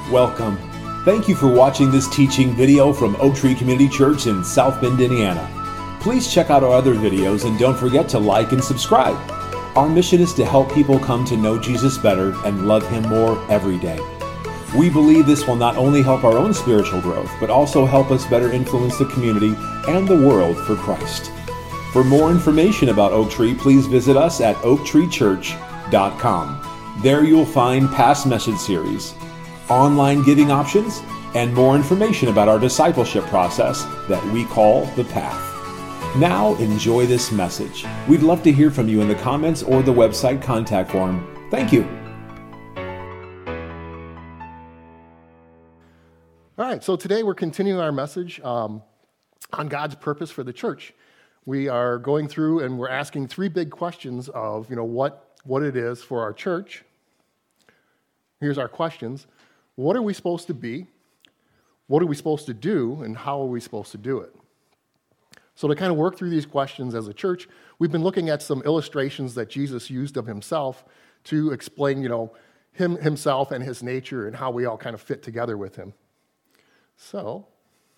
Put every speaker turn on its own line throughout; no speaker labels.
Welcome. Thank you for watching this teaching video from Oak Tree Community Church in South Bend, Indiana. Please check out our other videos and don't forget to like and subscribe. Our mission is to help people come to know Jesus better and love Him more every day. We believe this will not only help our own spiritual growth, but also help us better influence the community and the world for Christ. For more information about Oak Tree, please visit us at oaktreechurch.com. There you'll find past message series, online giving options, and more information about our discipleship process that we call The Path. Now enjoy this message. We'd love to hear from you in the comments or the website contact form. Thank you.
All right, so today we're continuing our message on God's purpose for the church. We are going through and we're asking three big questions of, what it is for our church. Here's our questions. What are we supposed to be? What are we supposed to do? And how are we supposed to do it? So to kind of work through these questions as a church, we've been looking at some illustrations that Jesus used of himself to explain, himself and his nature and how we all kind of fit together with him. So,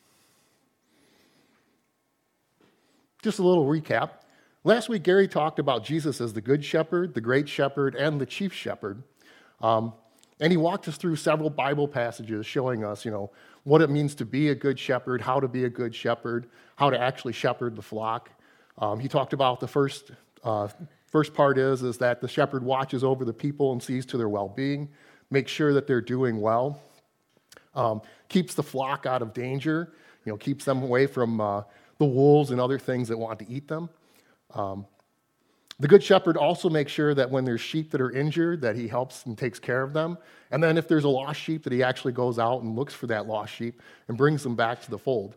just a little recap. Last week, Gary talked about Jesus as the good shepherd, the great shepherd, and the chief shepherd. And he walked us through several Bible passages showing us, what it means to be a good shepherd, how to be a good shepherd, how to actually shepherd the flock. He talked about the first part is that the shepherd watches over the people and sees to their well-being, makes sure that they're doing well, keeps the flock out of danger, keeps them away from the wolves and other things that want to eat them. The good shepherd also makes sure that when there's sheep that are injured, that he helps and takes care of them. And then if there's a lost sheep, that he actually goes out and looks for that lost sheep and brings them back to the fold.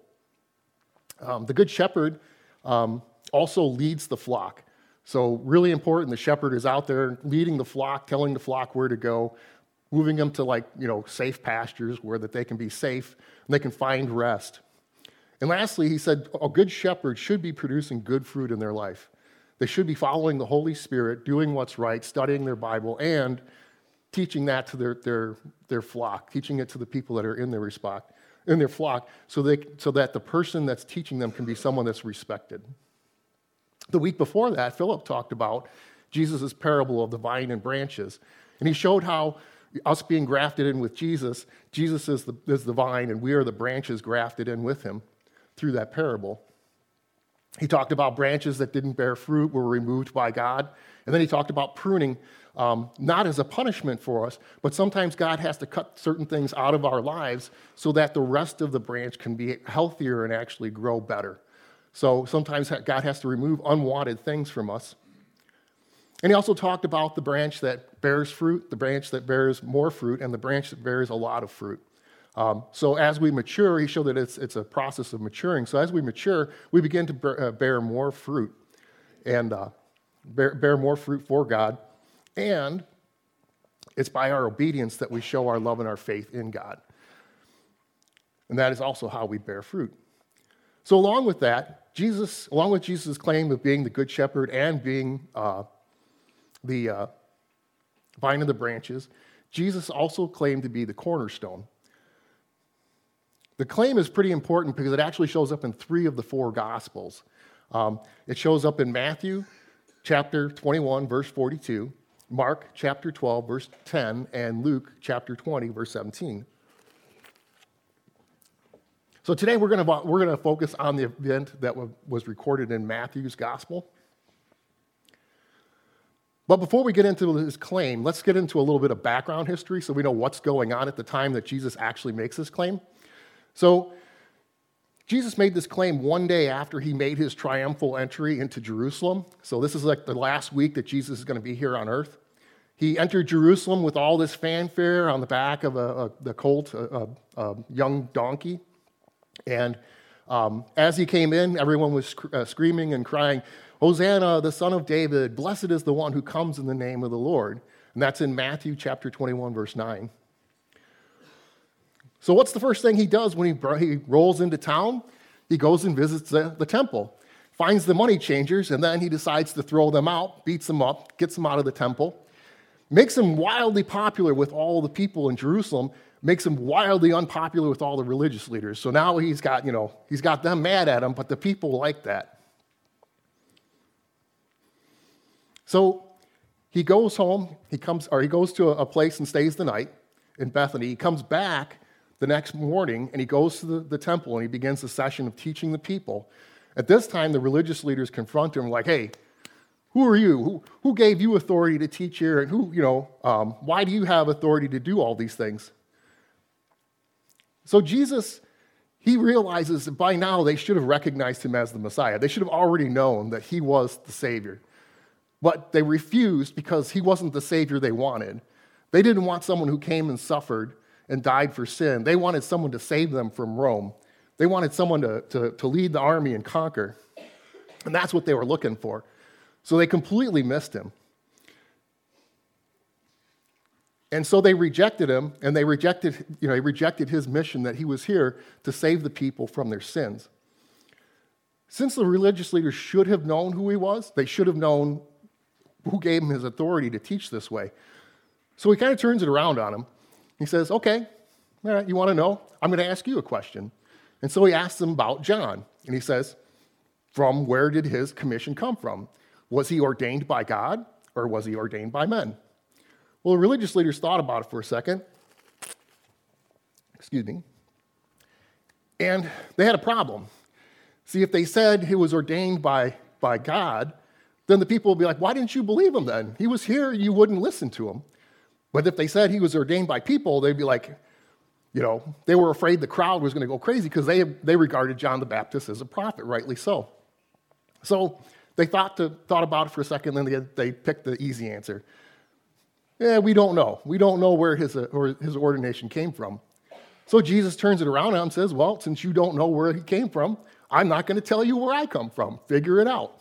The good shepherd also leads the flock. So really important, the shepherd is out there leading the flock, telling the flock where to go, moving them to safe pastures where that they can be safe and they can find rest. And lastly, he said a good shepherd should be producing good fruit in their life. They should be following the Holy Spirit, doing what's right, studying their Bible, and teaching that to their flock, teaching it to the people that are in their flock, so that the person that's teaching them can be someone that's respected. The week before that, Philip talked about Jesus' parable of the vine and branches, and he showed how us being grafted in with Jesus, Jesus is the vine, and we are the branches grafted in with him through that parable. He talked about branches that didn't bear fruit were removed by God. And then he talked about pruning, not as a punishment for us, but sometimes God has to cut certain things out of our lives so that the rest of the branch can be healthier and actually grow better. So sometimes God has to remove unwanted things from us. And he also talked about the branch that bears fruit, the branch that bears more fruit, and the branch that bears a lot of fruit. So as we mature, he showed that it's a process of maturing. So as we mature, we begin to bear more fruit and bear more fruit for God. And it's by our obedience that we show our love and our faith in God. And that is also how we bear fruit. So along with Jesus' claim of being the good shepherd and being the vine and the branches, Jesus also claimed to be the cornerstone. The claim is pretty important because it actually shows up in 3 of the 4 Gospels. It shows up in Matthew chapter 21, verse 42, Mark chapter 12, verse 10, and Luke chapter 20, verse 17. So today we're going to focus on the event that was recorded in Matthew's Gospel. But before we get into his claim, let's get into a little bit of background history so we know what's going on at the time that Jesus actually makes this claim. So, Jesus made this claim one day after he made his triumphal entry into Jerusalem. So this is like the last week that Jesus is going to be here on earth. He entered Jerusalem with all this fanfare on the back of the colt, a young donkey. And as he came in, everyone was screaming and crying, "Hosanna, the Son of David, blessed is the one who comes in the name of the Lord." And that's in Matthew chapter 21, verse 9. So what's the first thing he does when he rolls into town? He goes and visits the temple, finds the money changers, and then he decides to throw them out, beats them up, gets them out of the temple, makes him wildly popular with all the people in Jerusalem, makes him wildly unpopular with all the religious leaders. So now he's got them mad at him, but the people like that. So he goes home, he goes to a place and stays the night in Bethany. He comes back the next morning and he goes to the temple and he begins the session of teaching the people. At this time, the religious leaders confront him like, hey, who are you? Who gave you authority to teach here? And why do you have authority to do all these things? So Jesus, he realizes that by now they should have recognized him as the Messiah. They should have already known that he was the Savior. But they refused because he wasn't the Savior they wanted. They didn't want someone who came and suffered and died for sin. They wanted someone to save them from Rome. They wanted someone to lead the army and conquer. And that's what they were looking for. So they completely missed him. And so they rejected him, and they rejected his mission that he was here to save the people from their sins. Since the religious leaders should have known who he was, they should have known who gave him his authority to teach this way. So he kind of turns it around on him. He says, okay, all right, you want to know? I'm going to ask you a question. And so he asks them about John. And he says, from where did his commission come from? Was he ordained by God, or was he ordained by men? Well, the religious leaders thought about it for a second. Excuse me. And they had a problem. See, if they said he was ordained by God, then the people would be like, why didn't you believe him then? He was here, you wouldn't listen to him. But if they said he was ordained by people, they'd be like, they were afraid the crowd was going to go crazy because they regarded John the Baptist as a prophet, rightly so. So they thought about it for a second, and then they picked the easy answer. Yeah, we don't know. We don't know where his ordination came from. So Jesus turns it around on him and says, well, since you don't know where he came from, I'm not going to tell you where I come from. Figure it out.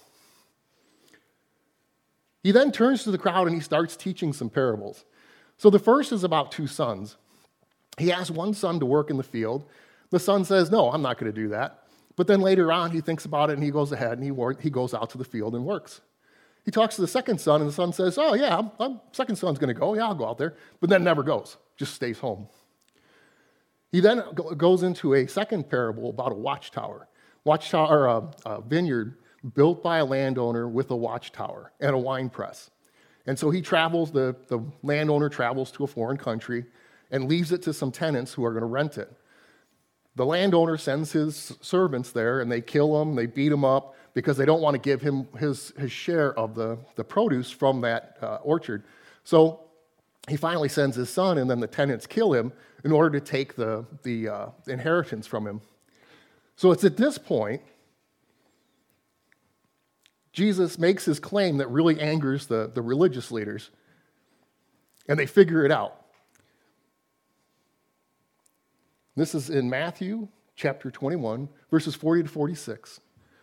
He then turns to the crowd and he starts teaching some parables. So the first is about two sons. He asks one son to work in the field. The son says, no, I'm not going to do that. But then later on, he thinks about it and he goes ahead and he goes out to the field and works. He talks to the second son, and the son says, oh, yeah, second son's going to go. Yeah, I'll go out there. But then never goes, just stays home. He then goes into a second parable about a watchtower. A vineyard built by a landowner with a watchtower and a wine press. And so the landowner travels to a foreign country and leaves it to some tenants who are going to rent it. The landowner sends his servants there, and they kill him, they beat him up, because they don't want to give him his share of the produce from that orchard. So he finally sends his son, and then the tenants kill him in order to take the inheritance from him. So it's at this point Jesus makes his claim that really angers the religious leaders, and they figure it out. This is in Matthew chapter 21, verses 40 to 46.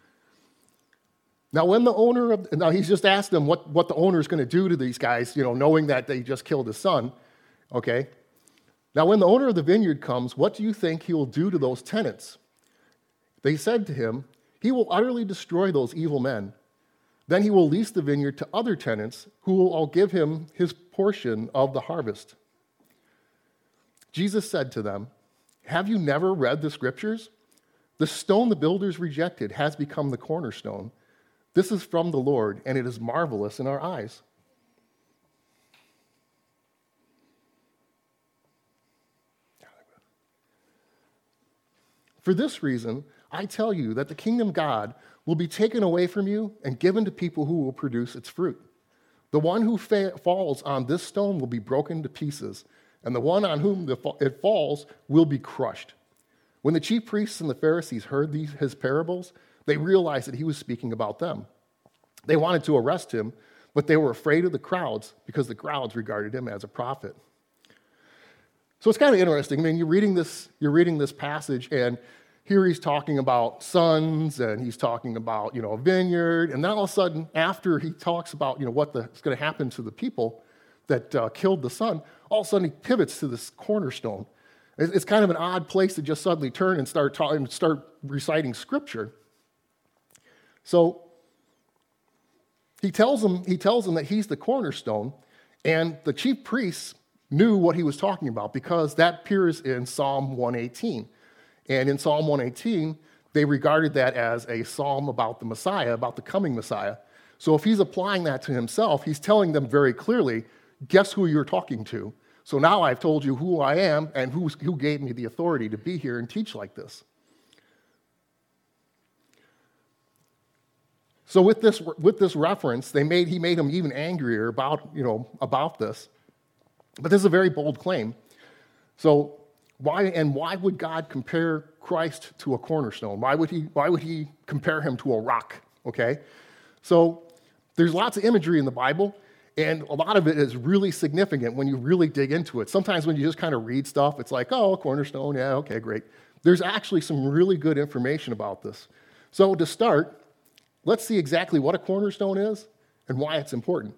Now, he's just asked them what the owner is going to do to these guys, knowing that they just killed his son. Okay. Now, when the owner of the vineyard comes, what do you think he will do to those tenants? They said to him, he will utterly destroy those evil men. Then he will lease the vineyard to other tenants who will all give him his portion of the harvest. Jesus said to them, have you never read the scriptures? The stone the builders rejected has become the cornerstone. This is from the Lord, and it is marvelous in our eyes. For this reason, I tell you that the kingdom of God will be taken away from you and given to people who will produce its fruit. The one who falls on this stone will be broken to pieces, and the one on whom it falls will be crushed. When the chief priests and the Pharisees heard his parables, they realized that he was speaking about them. They wanted to arrest him, but they were afraid of the crowds because the crowds regarded him as a prophet. So it's kind of interesting. I mean, you're reading this passage, and here he's talking about sons, and he's talking about, a vineyard, and then all of a sudden, after he talks about, what's going to happen to the people that killed the son, all of a sudden he pivots to this cornerstone. It's kind of an odd place to just suddenly turn and start reciting scripture. So he tells them that he's the cornerstone, and the chief priests knew what he was talking about because that appears in Psalm 118. And in Psalm 118, they regarded that as a psalm about the Messiah, about the coming Messiah. So if he's applying that to himself, he's telling them very clearly, guess who you're talking to? So now I've told you who I am and who gave me the authority to be here and teach like this. So with this reference, he made him even angrier about this. But this is a very bold claim. So why would God compare Christ to a cornerstone? Why would he compare him to a rock? Okay? So there's lots of imagery in the Bible, and a lot of it is really significant when you really dig into it. Sometimes when you just kind of read stuff, it's like, oh, cornerstone, yeah, okay, great. There's actually some really good information about this. So to start, let's see exactly what a cornerstone is and why it's important.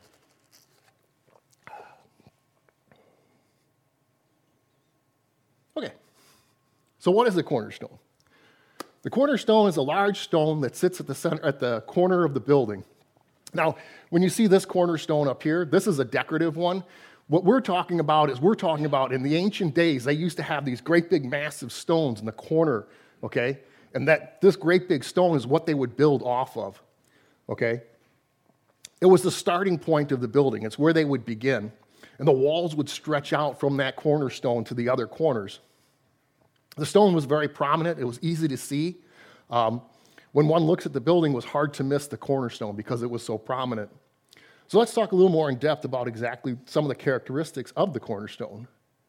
Okay, so what is a cornerstone? The cornerstone is a large stone that sits at the corner of the building. Now, when you see this cornerstone up here, this is a decorative one. What we're talking about in the ancient days, they used to have these great big massive stones in the corner, okay? And that this great big stone is what they would build off of, okay? It was the starting point of the building. It's where they would begin. And the walls would stretch out from that cornerstone to the other corners. The stone was very prominent. It was easy to see. When one looks at the building, it was hard to miss the cornerstone because it was so prominent. So let's talk a little more in depth about exactly some of the characteristics of the cornerstone.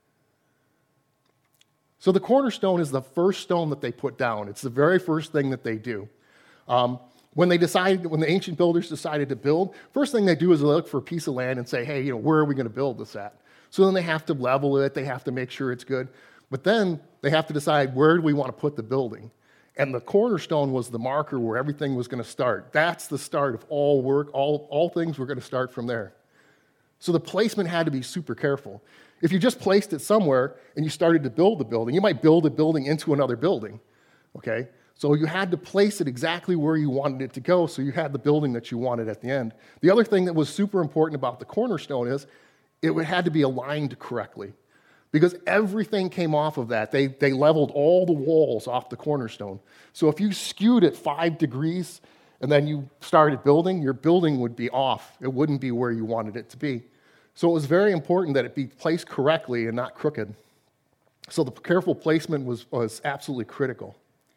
So the cornerstone is the first stone that they put down. It's the very first thing that they do. When the ancient builders decided to build, first thing they do is they look for a piece of land and say, hey, where are we going to build this at? So then they have to level it. They have to make sure it's good. But then they have to decide, where do we want to put the building? And the cornerstone was the marker where everything was going to start. That's the start of all work. All things were going to start from there. So the placement had to be super careful. If you just placed it somewhere and you started to build the building, you might build a building into another building, okay? So you had to place it exactly where you wanted it to go so you had the building that you wanted at the end. The other thing that was super important about the cornerstone is it had to be aligned correctly because everything came off of that. They leveled all the walls off the cornerstone. So if you skewed it 5 degrees and then you started building, your building would be off. It wouldn't be where you wanted it to be. So it was very important that it be placed correctly and not crooked. So the careful placement was absolutely critical.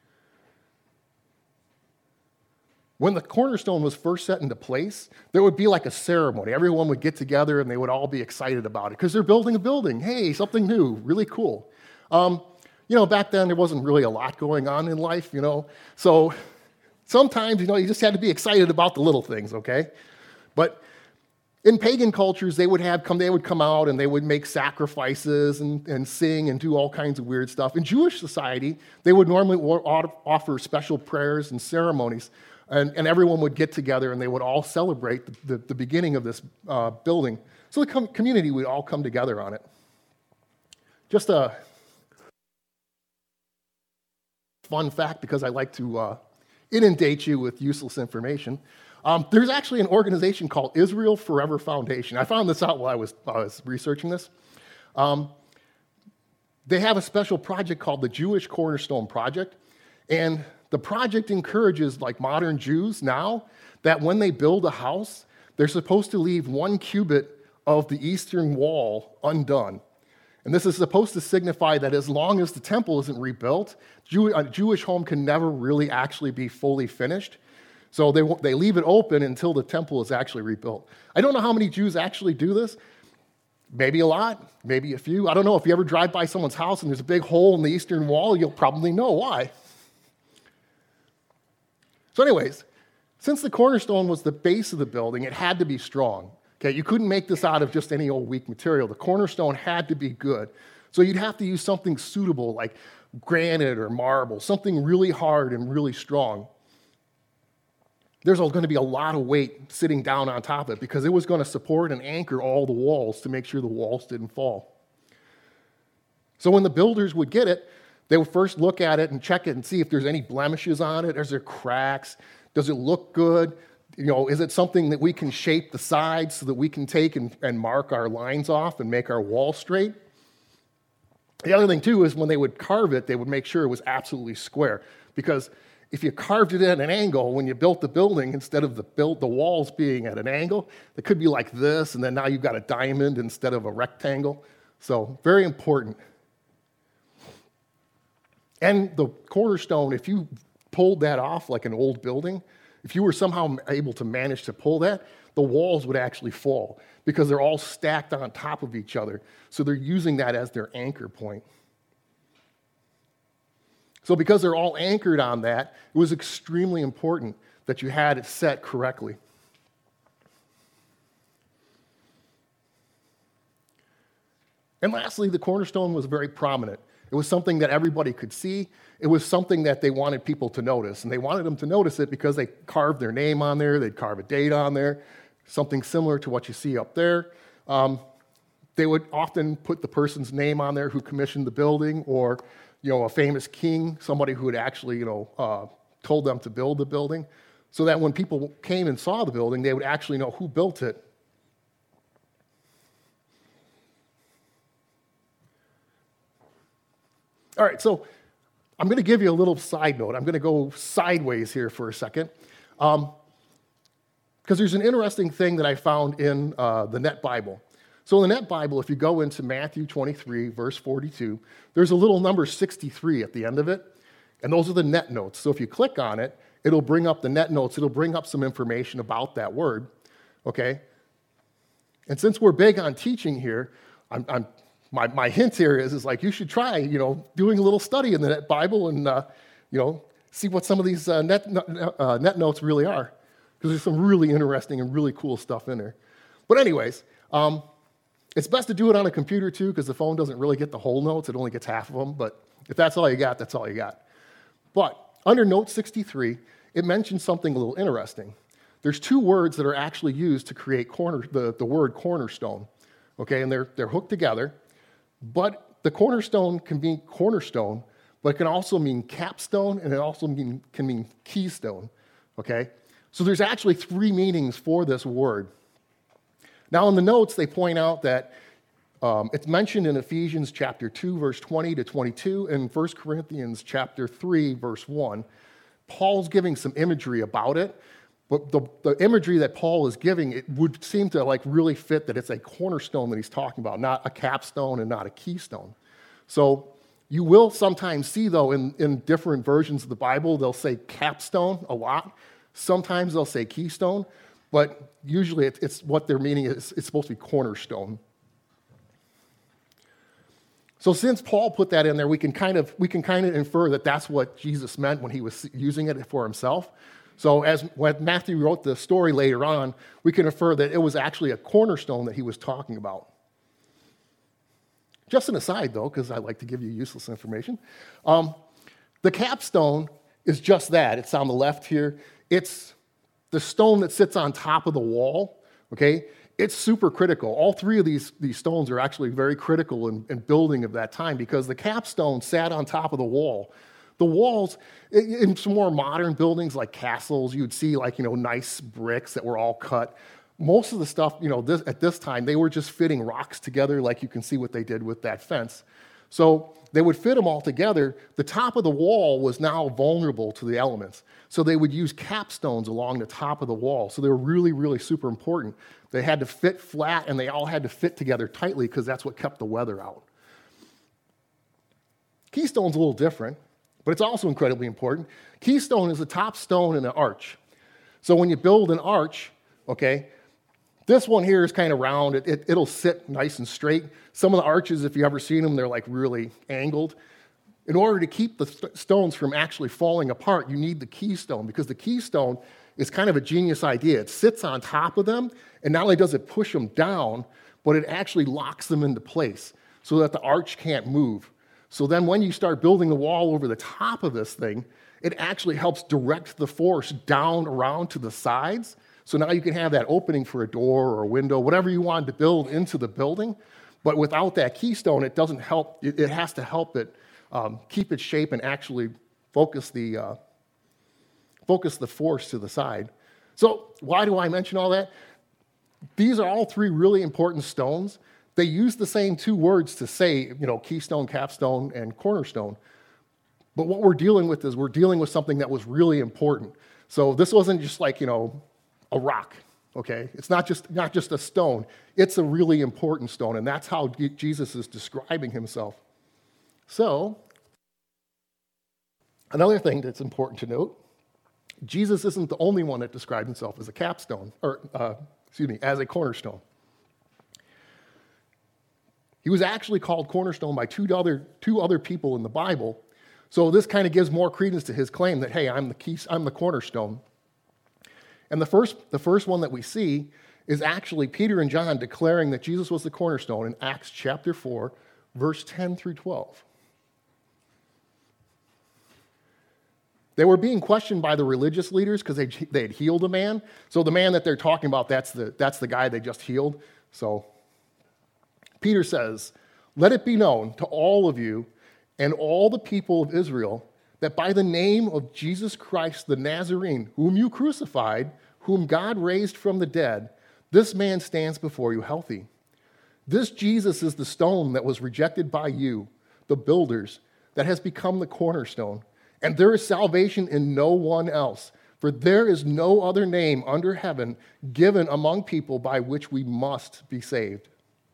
When the cornerstone was first set into place, there would be like a ceremony. Everyone would get together and they would all be excited about it because they're building a building. Hey, something new, really cool. Back then there wasn't really a lot going on in life, So sometimes, you just had to be excited about the little things, okay? But in pagan cultures, they would come out and they would make sacrifices and sing and do all kinds of weird stuff. In Jewish society, they would normally offer special prayers and ceremonies, and everyone would get together and they would all celebrate the beginning of this building. So the community would all come together on it. Just a fun fact, because I like to inundate you with useless information. There's actually an organization called Israel Forever Foundation. I found this out while I was researching this. They have a special project called the Jewish Cornerstone Project, and the project encourages, like modern Jews now, that when they build a house, they're supposed to leave 1 cubit of the eastern wall undone. And this is supposed to signify that as long as the temple isn't rebuilt, a Jewish home can never really actually be fully finished. So they leave it open until the temple is actually rebuilt. I don't know how many Jews actually do this. Maybe a lot, maybe a few. I don't know. If you ever drive by someone's house and there's a big hole in the eastern wall, you'll probably know why. So anyways, since the cornerstone was the base of the building, it had to be strong. Okay, you couldn't make this out of just any old weak material. The cornerstone had to be good. So you'd have to use something suitable like granite or marble, something really hard and really strong. There's going to be a lot of weight sitting down on top of it because it was going to support and anchor all the walls to make sure the walls didn't fall. So when the builders would get it, they would first look at it and check it and see if there's any blemishes on it. Is there cracks? Does it look good? Is it something that we can shape the sides so that we can take and mark our lines off and make our wall straight? The other thing, too, is when they would carve it, they would make sure it was absolutely square. Because if you carved it at an angle, when you built the building, instead of the walls being at an angle, it could be like this, and then now you've got a diamond instead of a rectangle. So very important. And the cornerstone, if you pulled that off like an old building, if you were somehow able to manage to pull that, the walls would actually fall because they're all stacked on top of each other. So they're using that as their anchor point. So because they're all anchored on that, it was extremely important that you had it set correctly. And lastly, the cornerstone was very prominent. It was something that everybody could see. It was something that they wanted people to notice. And they wanted them to notice it because they carved their name on there. They'd carve a date on there, something similar to what you see up there. They would often put the person's name on there who commissioned the building, or a famous king, somebody who had actually told them to build the building, so that when people came and saw the building, they would actually know who built it. All right, so I'm going to give you a little side note. I'm going to go sideways here for a second, because there's an interesting thing that I found in the Net Bible. So in the Net Bible, if you go into Matthew 23, verse 42, there's a little number 63 at the end of it, and those are the net notes. So if you click on it, it'll bring up the net notes. It'll bring up some information about that word, okay? And since we're big on teaching here, my hint here is like you should try, doing a little study in the Net Bible and, see what some of these net notes really are, because there's some really interesting and really cool stuff in there. But anyways, it's best to do it on a computer too, because the phone doesn't really get the whole notes. It only gets half of them. But if that's all you got, that's all you got. But under note 63, it mentions something a little interesting. There's two words that are actually used to create the word cornerstone. Okay, and they're hooked together. But the cornerstone can mean cornerstone, but it can also mean capstone, and it also can mean keystone. Okay, so there's actually three meanings for this word. Now, in the notes, they point out that it's mentioned in Ephesians chapter 2, verse 20 to 22, and 1 Corinthians chapter 3, verse 1. Paul's giving some imagery about it, but the imagery that Paul is giving, it would seem to really fit that it's a cornerstone that he's talking about, not a capstone and not a keystone. So you will sometimes see, though, in different versions of the Bible, they'll say capstone a lot. Sometimes they'll say keystone. But usually it's what their meaning is. It's supposed to be cornerstone. So since Paul put that in there, we can kind of infer that that's what Jesus meant when he was using it for himself. So when Matthew wrote the story later on, we can infer that it was actually a cornerstone that he was talking about. Just an aside, though, because I like to give you useless information. The capstone is just that. It's on the left here. It's the stone that sits on top of the wall, okay? It's super critical. All three of these stones are actually very critical in building of that time, because the capstone sat on top of the wall. The walls, in some more modern buildings like castles, you'd see nice bricks that were all cut. Most of the stuff, at this time, they were just fitting rocks together, like you can see what they did with that fence. So they would fit them all together. The top of the wall was now vulnerable to the elements. So they would use capstones along the top of the wall. So they were really, really super important. They had to fit flat, and they all had to fit together tightly, because that's what kept the weather out. Keystone's a little different, but it's also incredibly important. Keystone is the top stone in an arch. So when you build an arch, okay, this one here is kind of round. It'll sit nice and straight. Some of the arches, if you've ever seen them, they're really angled. In order to keep the stones from actually falling apart, you need the keystone, because the keystone is kind of a genius idea. It sits on top of them, and not only does it push them down, but it actually locks them into place so that the arch can't move. So then when you start building the wall over the top of this thing, it actually helps direct the force down around to the sides. So now you can have that opening for a door or a window, whatever you want to build into the building. But without that keystone, it doesn't help. It has to help it keep its shape and actually focus the force to the side. So why do I mention all that? These are all three really important stones. They use the same two words to say, keystone, capstone, and cornerstone. But what we're dealing with is we're dealing with something that was really important. So this wasn't just like, a rock, okay? It's not just a stone. It's a really important stone, and that's how Jesus is describing himself. So, another thing that's important to note, Jesus isn't the only one that described himself as a capstone, as a cornerstone. He was actually called cornerstone by two other people in the Bible. So this kind of gives more credence to his claim that, hey, I'm the cornerstone. And the first one that we see is actually Peter and John declaring that Jesus was the cornerstone in Acts chapter 4, verse 10 through 12. They were being questioned by the religious leaders because they had healed a man. So the man that they're talking about, that's the guy they just healed. So Peter says, "Let it be known to all of you and all the people of Israel that by the name of Jesus Christ the Nazarene, whom you crucified, whom God raised from the dead, this man stands before you healthy. This Jesus is the stone that was rejected by you, the builders, that has become the cornerstone. And there is salvation in no one else, for there is no other name under heaven given among people by which we must be saved."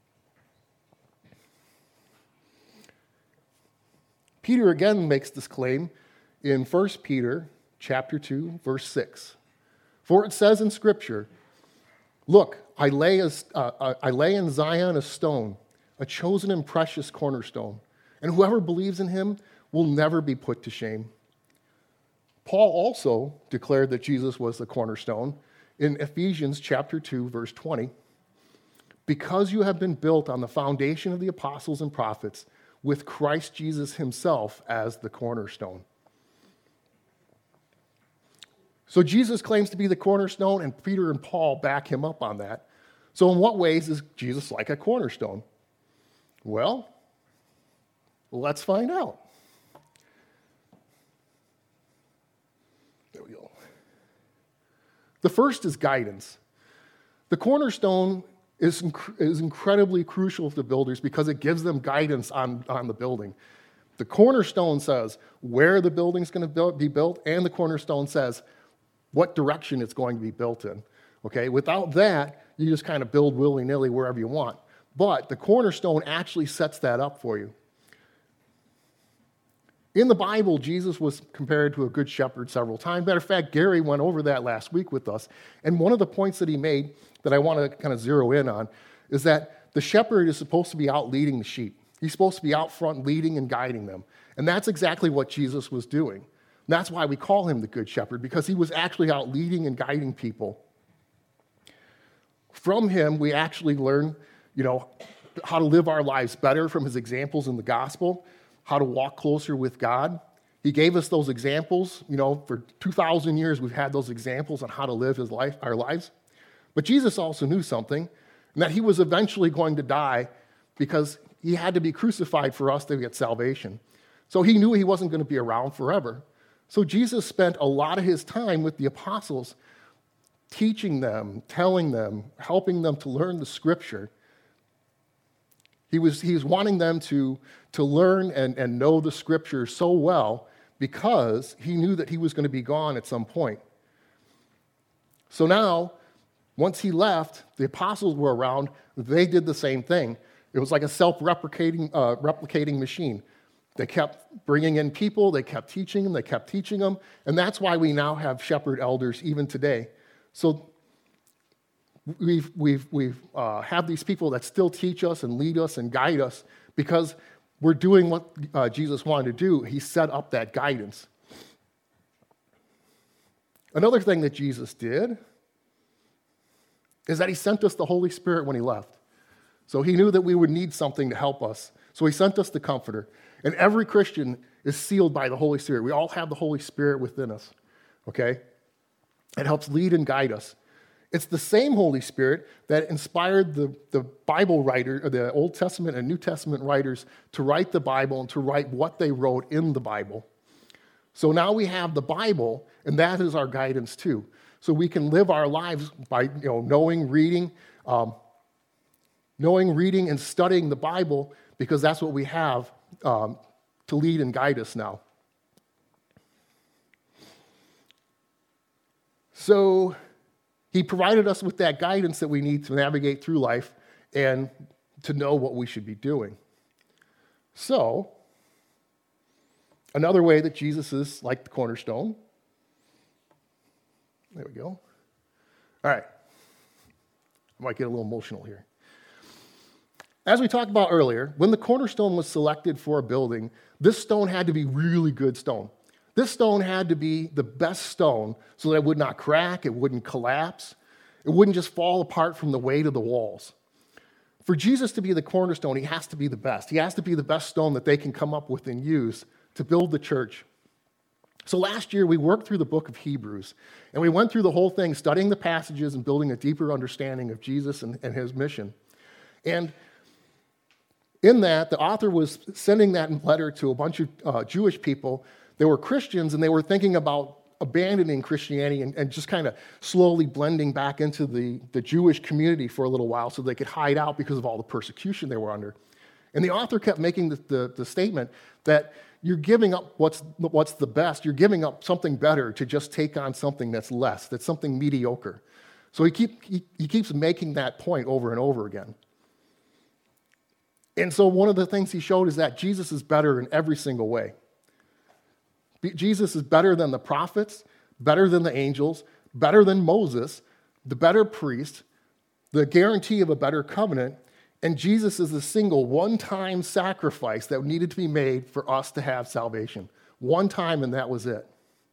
Peter again makes this claim in 1 Peter chapter 2, verse 6. "For it says in Scripture, 'Look, I lay in Zion a stone, a chosen and precious cornerstone, and whoever believes in him will never be put to shame.'" Paul also declared that Jesus was the cornerstone in Ephesians chapter 2, verse 20. "Because you have been built on the foundation of the apostles and prophets, with Christ Jesus himself as the cornerstone." So Jesus claims to be the cornerstone, and Peter and Paul back him up on that. So in what ways is Jesus like a cornerstone? Well, let's find out. There we go. The first is guidance. The cornerstone is incredibly crucial to builders because it gives them guidance on the building. The cornerstone says where the building's going to be built, and the cornerstone says what direction it's going to be built in. Okay, without that, you just kind of build willy-nilly wherever you want. But the cornerstone actually sets that up for you. In the Bible, Jesus was compared to a good shepherd several times. Matter of fact, Gary went over that last week with us. And one of the points that he made that I want to kind of zero in on is that the shepherd is supposed to be out leading the sheep. He's supposed to be out front leading and guiding them. And that's exactly what Jesus was doing. And that's why we call him the good shepherd, because he was actually out leading and guiding people. From him, we actually learn, how to live our lives better from his examples in the gospel, how to walk closer with God. He gave us those examples. For 2,000 years, we've had those examples on how to live our lives. But Jesus also knew something, and that he was eventually going to die because he had to be crucified for us to get salvation. So he knew he wasn't going to be around forever. So Jesus spent a lot of his time with the apostles, teaching them, telling them, helping them to learn the scripture. He was wanting them to learn and know the scripture so well because he knew that he was going to be gone at some point. So now, once he left, the apostles were around. They did the same thing. It was like a self-replicating machine. They kept bringing in people. They kept teaching them. They kept teaching them. And that's why we now have shepherd elders even today. So we've have these people that still teach us and lead us and guide us because we're doing what Jesus wanted to do. He set up that guidance. Another thing that Jesus did is that he sent us the Holy Spirit when he left. So he knew that we would need something to help us. So he sent us the Comforter. And every Christian is sealed by the Holy Spirit. We all have the Holy Spirit within us, okay? It helps lead and guide us. It's the same Holy Spirit that inspired the Bible writer, or the Old Testament and New Testament writers to write the Bible and to write what they wrote in the Bible. So now we have the Bible, and that is our guidance too. so we can live our lives by knowing, reading, and studying the Bible, because that's what we have to lead and guide us now. So he provided us with that guidance that we need to navigate through life and to know what we should be doing. So, another way that Jesus is like the cornerstone. There we go. All right. I might get a little emotional here. As we talked about earlier, when the cornerstone was selected for a building, this stone had to be really good stone. This stone had to be the best stone so that it would not crack, it wouldn't collapse, it wouldn't just fall apart from the weight of the walls. For Jesus to be the cornerstone, he has to be the best. He has to be the best stone that they can come up with and use to build the church. So last year, we worked through the book of Hebrews, and we went through the whole thing, studying the passages and building a deeper understanding of Jesus and his mission. And in that, the author was sending that letter to a bunch of Jewish people. They were Christians, and they were thinking about abandoning Christianity and just kind of slowly blending back into the Jewish community for a little while so they could hide out because of all the persecution they were under. And the author kept making the statement that you're giving up what's the best. You're giving up something better to just take on something that's less, that's something mediocre. So he keeps making that point over and over again. And so one of the things he showed is that Jesus is better in every single way. Jesus is better than the prophets, better than the angels, better than Moses, the better priest, the guarantee of a better covenant, and Jesus is the single one-time sacrifice that needed to be made for us to have salvation. One time, and that was it.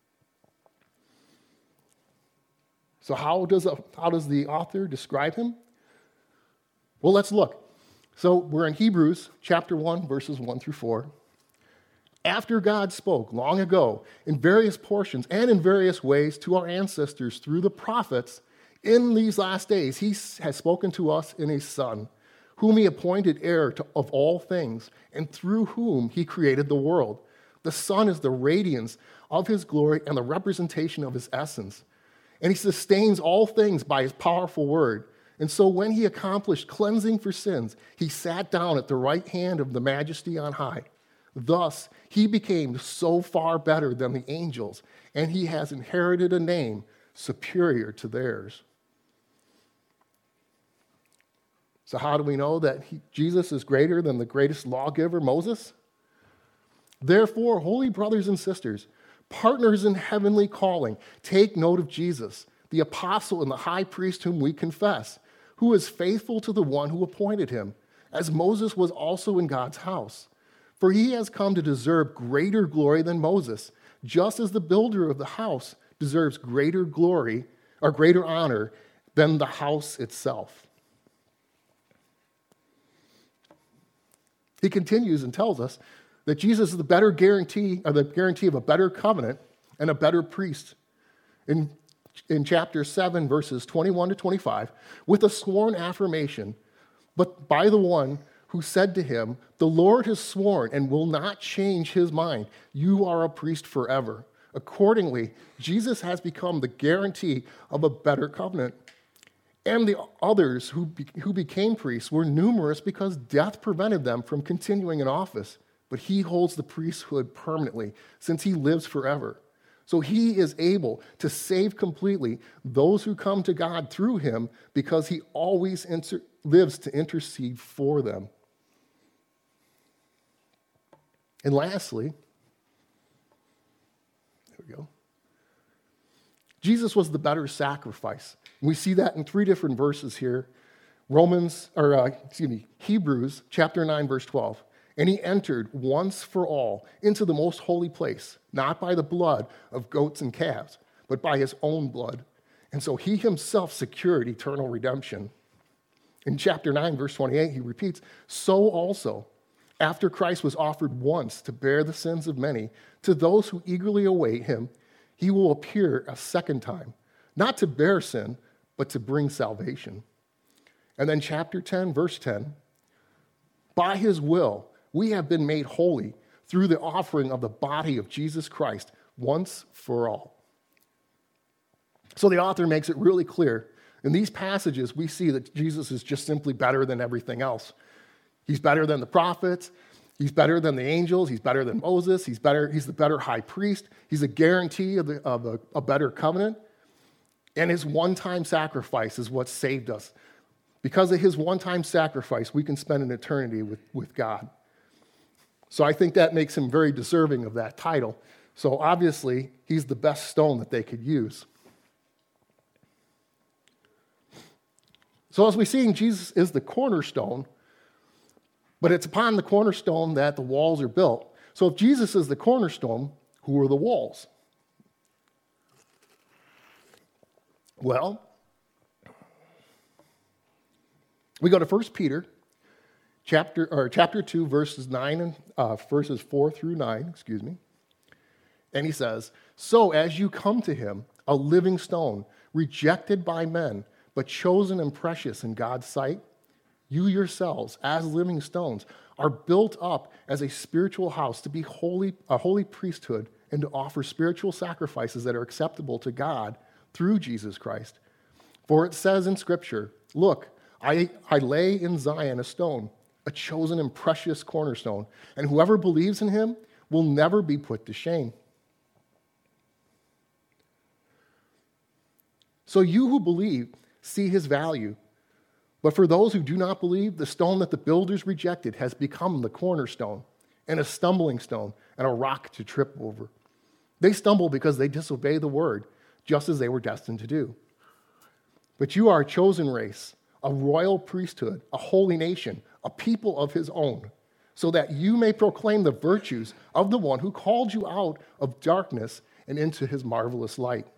So how does the author describe him? Well, let's look. So we're in Hebrews chapter 1, verses 1 through 4. After God spoke long ago in various portions and in various ways to our ancestors through the prophets, in these last days he has spoken to us in his Son, whom he appointed heir of all things, and through whom he created the world. The Son is the radiance of his glory and the representation of his essence. And he sustains all things by his powerful word. And so when he accomplished cleansing for sins, he sat down at the right hand of the Majesty on high. Thus, he became so far better than the angels, and he has inherited a name superior to theirs. So how do we know that Jesus is greater than the greatest lawgiver, Moses? Therefore, holy brothers and sisters, partners in heavenly calling, take note of Jesus, the apostle and the high priest whom we confess, who is faithful to the one who appointed him, as Moses was also in God's house. For he has come to deserve greater glory than Moses, just as the builder of the house deserves greater glory or greater honor than the house itself. He continues and tells us that Jesus is the better guarantee, or the guarantee of a better covenant and a better priest. In chapter 7, verses 21 to 25, with a sworn affirmation, but by the one who said to him, "The Lord has sworn and will not change his mind. You are a priest forever." Accordingly, Jesus has become the guarantee of a better covenant. And the others who became priests were numerous because death prevented them from continuing in office. But he holds the priesthood permanently, since he lives forever. So he is able to save completely those who come to God through him, because he always lives to intercede for them. And lastly, there we go. Jesus was the better sacrifice. We see that in 3 different verses here. Hebrews chapter 9, verse 12. And he entered once for all into the most holy place, not by the blood of goats and calves, but by his own blood. And so he himself secured eternal redemption. In chapter 9, verse 28, he repeats, so also, after Christ was offered once to bear the sins of many, to those who eagerly await him, he will appear a second time, not to bear sin, but to bring salvation. And then chapter 10, verse 10, by his will, we have been made holy through the offering of the body of Jesus Christ once for all. So the author makes it really clear. In these passages, we see that Jesus is just simply better than everything else. He's better than the prophets. He's better than the angels. He's better than Moses. He's the better high priest. He's a guarantee of a better covenant. And his one-time sacrifice is what saved us. Because of his one-time sacrifice, we can spend an eternity with God. So I think that makes him very deserving of that title. So obviously, he's the best stone that they could use. So as we see, Jesus is the cornerstone, but it's upon the cornerstone that the walls are built. So if Jesus is the cornerstone, who are the walls? Well, we go to 1 Peter chapter 2, verses 4 through 9, and he says, "So as you come to him, a living stone, rejected by men, but chosen and precious in God's sight, you yourselves, as living stones, are built up as a spiritual house to be a holy priesthood and to offer spiritual sacrifices that are acceptable to God through Jesus Christ. For it says in Scripture, 'Look, I lay in Zion a stone, a chosen and precious cornerstone, and whoever believes in him will never be put to shame.' So you who believe see his value. But for those who do not believe, the stone that the builders rejected has become the cornerstone, and a stumbling stone, and a rock to trip over. They stumble because they disobey the word, just as they were destined to do. But you are a chosen race, a royal priesthood, a holy nation, a people of his own, so that you may proclaim the virtues of the one who called you out of darkness and into his marvelous light."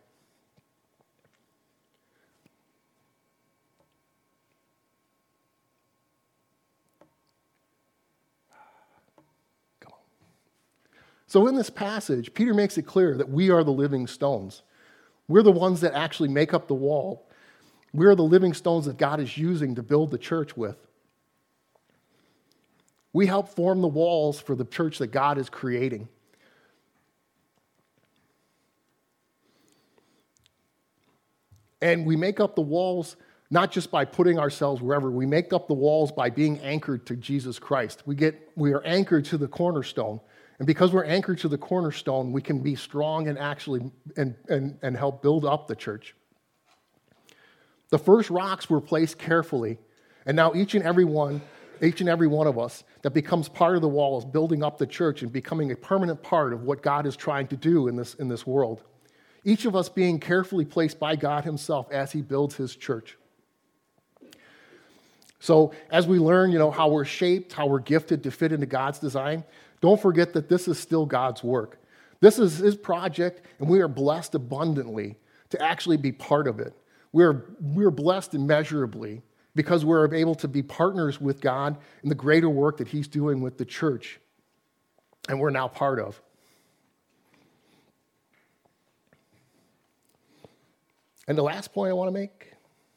So in this passage, Peter makes it clear that we are the living stones. We're the ones that actually make up the wall. We're the living stones that God is using to build the church with. We help form the walls for the church that God is creating. And we make up the walls not just by putting ourselves wherever. We make up the walls by being anchored to Jesus Christ. We are anchored to the cornerstone. And because we're anchored to the cornerstone, we can be strong and actually and help build up the church. The first rocks were placed carefully, and now each and every one of us that becomes part of the wall is building up the church and becoming a permanent part of what God is trying to do in this world. Each of us being carefully placed by God himself as he builds his church. So as we learn, how we're shaped, how we're gifted to fit into God's design, don't forget that this is still God's work. This is his project, and we are blessed abundantly to actually be part of it. We're blessed immeasurably because we're able to be partners with God in the greater work that he's doing with the church, and we're now part of. And the last point I want to make,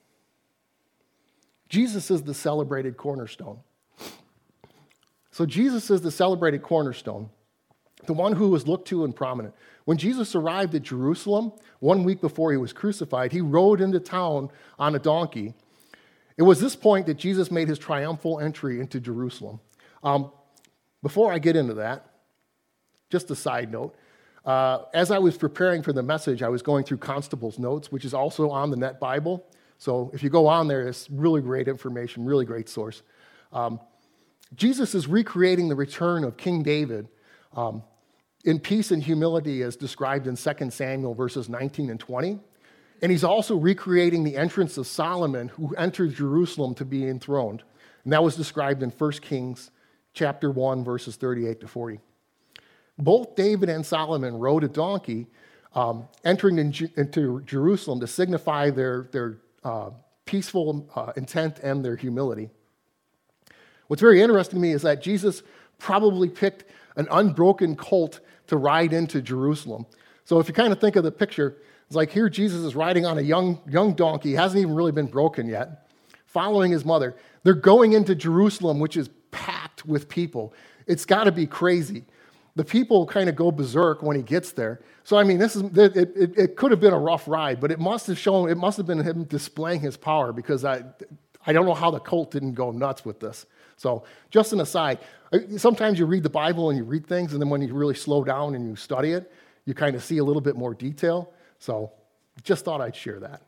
Jesus is the celebrated cornerstone. So Jesus is the celebrated cornerstone, the one who was looked to and prominent. When Jesus arrived at Jerusalem, 1 week before he was crucified, he rode into town on a donkey. It was this point that Jesus made his triumphal entry into Jerusalem. Before I get into that, just a side note, as I was preparing for the message, I was going through Constable's Notes, which is also on the Net Bible. So if you go on there, it's really great information, really great source. Jesus is recreating the return of King David in peace and humility as described in 2 Samuel verses 19 and 20. And he's also recreating the entrance of Solomon, who entered Jerusalem to be enthroned. And that was described in 1 Kings chapter 1, verses 38 to 40. Both David and Solomon rode a donkey, entering into Jerusalem to signify their peaceful intent and their humility. What's very interesting to me is that Jesus probably picked an unbroken colt to ride into Jerusalem. So if you kind of think of the picture, it's like here Jesus is riding on a young donkey, he hasn't even really been broken yet, following his mother. They're going into Jerusalem, which is packed with people. It's got to be crazy. The people kind of go berserk when he gets there. So, I mean, it could have been a rough ride, but it must have been him displaying his power, because I don't know how the cult didn't go nuts with this. So, just an aside, sometimes you read the Bible and you read things, and then when you really slow down and you study it, you kind of see a little bit more detail. So, just thought I'd share that.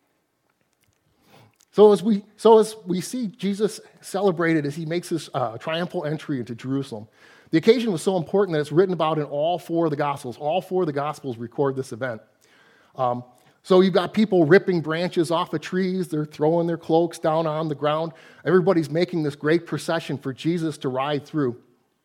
So as we see Jesus celebrated as he makes his triumphal entry into Jerusalem, the occasion was so important that it's written about in all four of the Gospels. All four of the Gospels record this event. So you've got people ripping branches off of trees. They're throwing their cloaks down on the ground. Everybody's making this great procession for Jesus to ride through.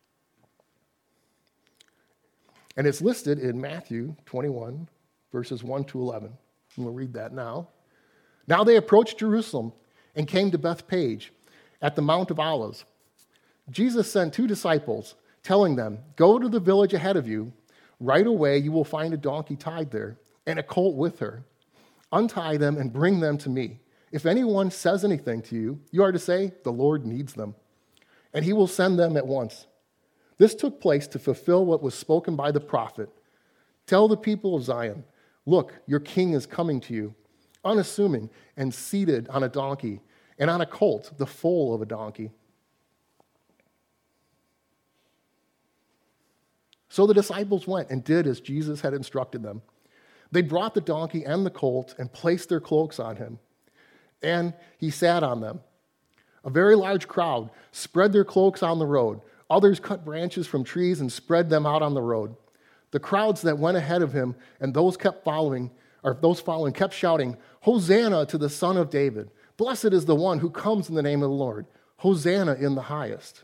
And it's listed in Matthew 21, verses 1 to 11. And we'll read that now. Now they approached Jerusalem and came to Bethphage at the Mount of Olives. Jesus sent 2 disciples, telling them, "Go to the village ahead of you. Right away you will find a donkey tied there and a colt with her. Untie them and bring them to me. If anyone says anything to you, you are to say, 'The Lord needs them,' and he will send them at once." This took place to fulfill what was spoken by the prophet. "Tell the people of Zion, look, your king is coming to you, unassuming and seated on a donkey, and on a colt, the foal of a donkey." So the disciples went and did as Jesus had instructed them. They brought the donkey and the colt and placed their cloaks on him, and he sat on them. A very large crowd spread their cloaks on the road. Others cut branches from trees and spread them out on the road. The crowds that went ahead of him and those following kept shouting, "Hosanna to the Son of David. Blessed is the one who comes in the name of the Lord. Hosanna in the highest."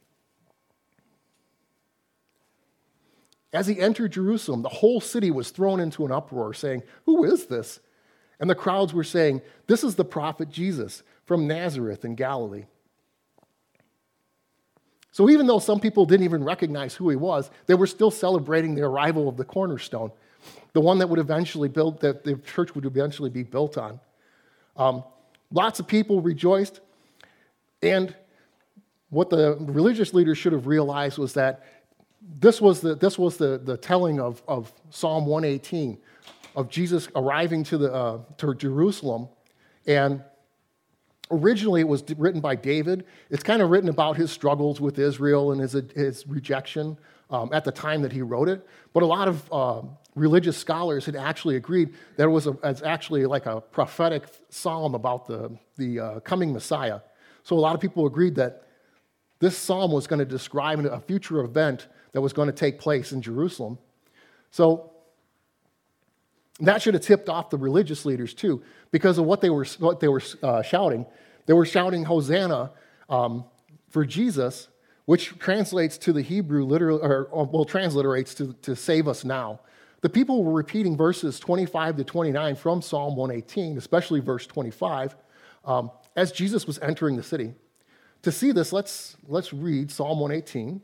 As he entered Jerusalem, the whole city was thrown into an uproar, saying, "Who is this?" And the crowds were saying, "This is the prophet Jesus from Nazareth in Galilee." So even though some people didn't even recognize who he was, they were still celebrating the arrival of the cornerstone, the one that that the church would eventually be built on. Lots of people rejoiced, and what the religious leaders should have realized was that this was the telling of Psalm 118, of Jesus arriving to Jerusalem. And originally it was written by David. It's kind of written about his struggles with Israel and his rejection at the time that he wrote it. But a lot of religious scholars had actually agreed that it was actually like a prophetic psalm about the coming Messiah. So a lot of people agreed that this psalm was going to describe a future event that was going to take place in Jerusalem. So that should have tipped off the religious leaders too, because of what they were shouting. They were shouting Hosanna for Jesus, which translates to the Hebrew transliterates to save us now. The people were repeating verses 25 to 29 from Psalm 118, especially verse 25, as Jesus was entering the city. To see this, let's read Psalm 118.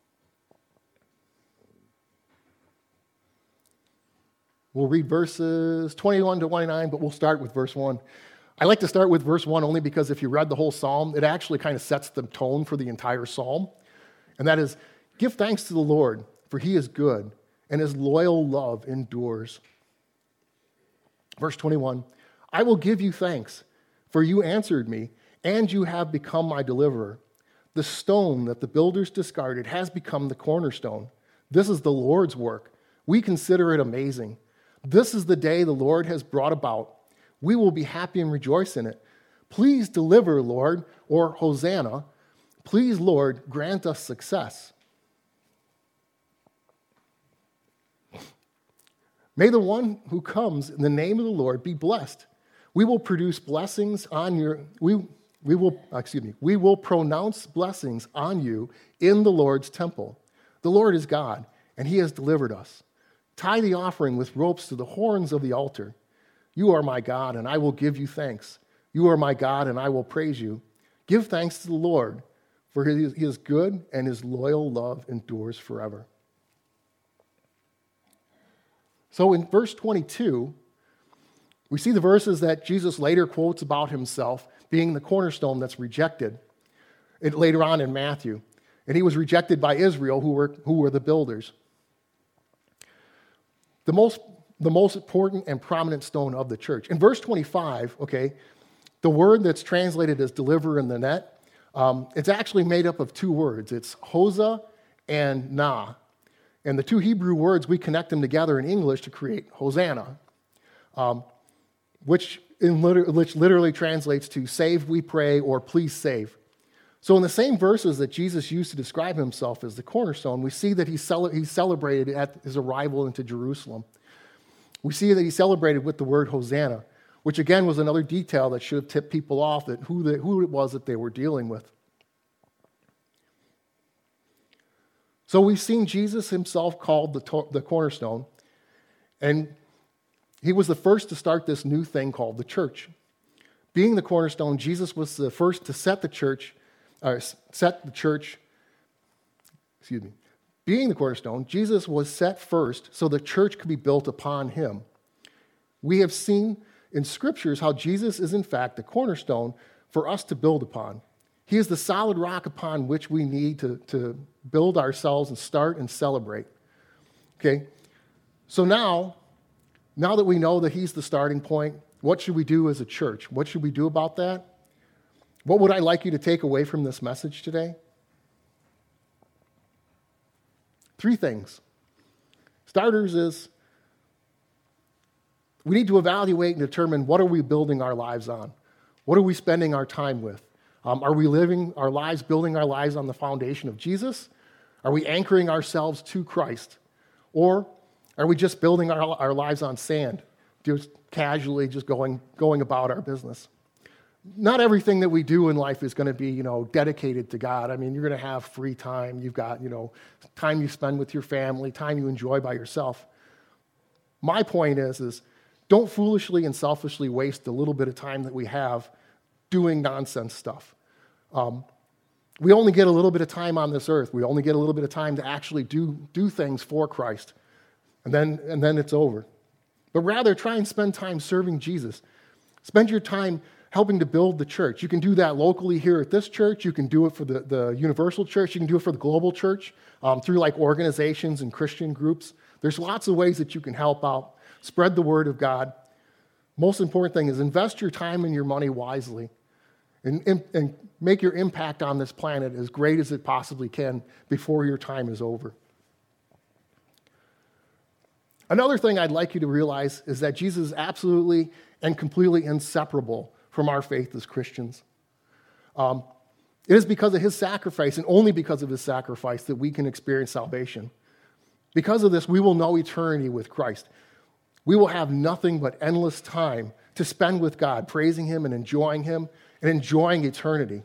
We'll read verses 21 to 29, but we'll start with verse 1. I like to start with verse 1 only because if you read the whole psalm, it actually kind of sets the tone for the entire psalm. And that is, "Give thanks to the Lord, for he is good, and his loyal love endures." Verse 21, "I will give you thanks, for you answered me, and you have become my deliverer. The stone that the builders discarded has become the cornerstone. This is the Lord's work. We consider it amazing. This is the day the Lord has brought about. We will be happy and rejoice in it. Please deliver, Lord," or Hosanna. "Please, Lord, grant us success." "May the one who comes in the name of the Lord be blessed. We will produce blessings on your we will pronounce blessings on you in the Lord's temple. The Lord is God, and he has delivered us. Tie the offering with ropes to the horns of the altar. You are my God, and I will give you thanks. You are my God, and I will praise you. Give thanks to the Lord, for he is good, and his loyal love endures forever." So in verse 22, we see the verses that Jesus later quotes about himself being the cornerstone that's rejected later on in Matthew. And he was rejected by Israel, who were the builders. The most important and prominent stone of the church. In verse 25, okay, the word that's translated as deliver in the net, it's actually made up of two words. It's Hosea and Na. And the two Hebrew words, we connect them together in English to create Hosanna, which literally translates to save, we pray, or please save. So in the same verses that Jesus used to describe himself as the cornerstone, we see that he celebrated at his arrival into Jerusalem. We see that he celebrated with the word Hosanna, which again was another detail that should have tipped people off that who it was that they were dealing with. So we've seen Jesus himself called the cornerstone, and he was the first to start this new thing called the church. Being the cornerstone, Jesus was the first to Being the cornerstone, Jesus was set first so the church could be built upon him. We have seen in scriptures how Jesus is in fact the cornerstone for us to build upon. He is the solid rock upon which we need to build ourselves and start and celebrate. Okay? So now that we know that he's the starting point, what should we do as a church? What should we do about that? What would I like you to take away from this message today? 3 things. Starters is we need to evaluate and determine what are we building our lives on? What are we spending our time with? Are we living our lives, building our lives on the foundation of Jesus? Are we anchoring ourselves to Christ? Or are we just building our lives on sand, just casually just going about our business? Not everything that we do in life is going to be, dedicated to God. I mean, you're going to have free time. You've got, time you spend with your family, time you enjoy by yourself. My point is don't foolishly and selfishly waste the little bit of time that we have doing nonsense stuff. We only get a little bit of time on this earth. We only get a little bit of time to actually do things for Christ. And then it's over. But rather, try and spend time serving Jesus. Spend your time helping to build the church. You can do that locally here at this church. You can do it for the universal church. You can do it for the global church through like organizations and Christian groups. There's lots of ways that you can help out. Spread the word of God. Most important thing is invest your time and your money wisely and make your impact on this planet as great as it possibly can before your time is over. Another thing I'd like you to realize is that Jesus is absolutely and completely inseparable from our faith as Christians. It is because of his sacrifice and only because of his sacrifice that we can experience salvation. Because of this, we will know eternity with Christ. We will have nothing but endless time to spend with God, praising him and enjoying eternity.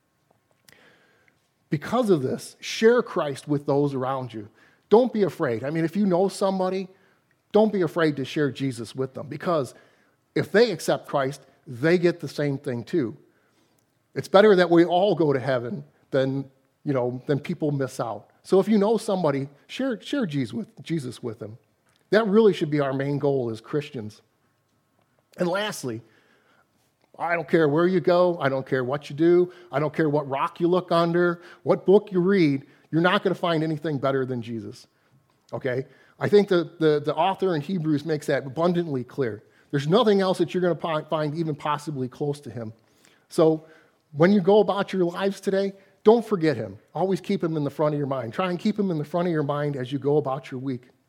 Because of this, share Christ with those around you. Don't be afraid. I mean, if you know somebody, don't be afraid to share Jesus with them, because if they accept Christ, they get the same thing too. It's better that we all go to heaven than people miss out. So if you know somebody, share Jesus with them. That really should be our main goal as Christians. And lastly, I don't care where you go. I don't care what you do. I don't care what rock you look under, what book you read. You're not going to find anything better than Jesus. Okay? I think the author in Hebrews makes that abundantly clear. There's nothing else that you're going to find even possibly close to him. So when you go about your lives today, don't forget him. Always keep him in the front of your mind. Try and keep him in the front of your mind as you go about your week.